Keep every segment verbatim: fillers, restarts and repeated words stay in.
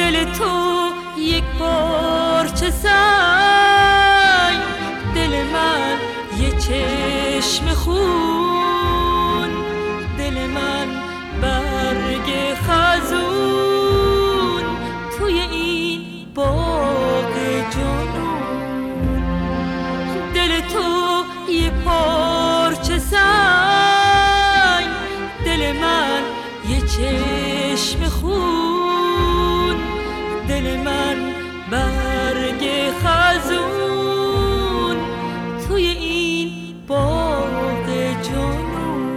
دل تو یک پارچه سنگ، دل من یه چشم خون، دل من برگ خزون توی این باغ جنون. دل تو یه پارچه سنگ، دل من یه چشم خون، دل من برگ خزون توی این باغ جنون.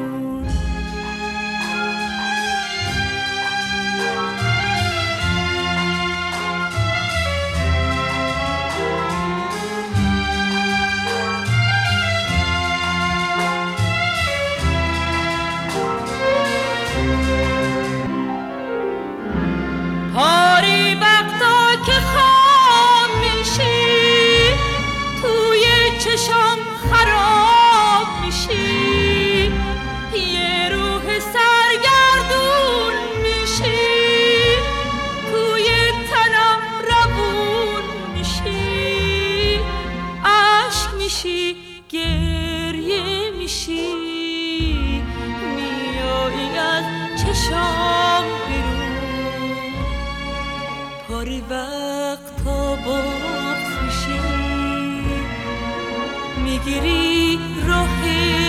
پاری وقتا که خواب میشی توی چشام خراب میشی، یه روح سرگردون میشی توی تنم روون میشی، عشق میشی گریه میشی، میایی از چشام بیرون. پاری وقتا بغض میشی، میگیری راه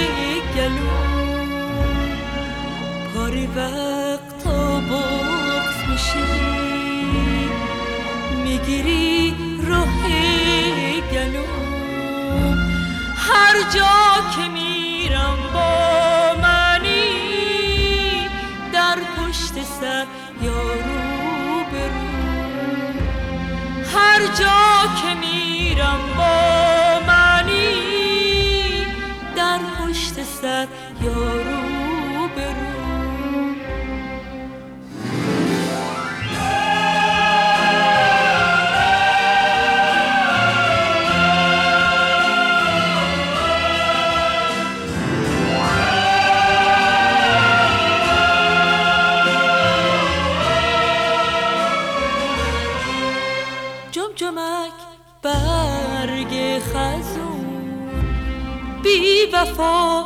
گلو، پاری وقتا بغض میشی، میگیری راه گلو. هر جا که میرم با منی، در پشت سر یارو برو، هر جا که میرم با منی، در پشت سر یارو برو. جمجمک برگ خزون، بی وفا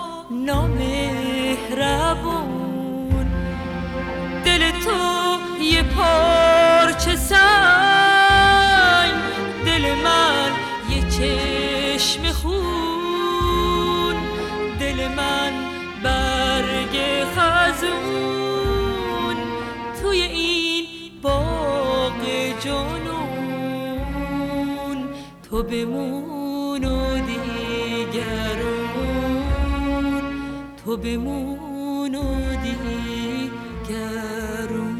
نامهربون، دل تو یه پارچه سنگ، دل من یه چشم خون، دل من برگ خزون توی این باغ جنون. تو بمون و دیگرون، تو بمون و دیگرون.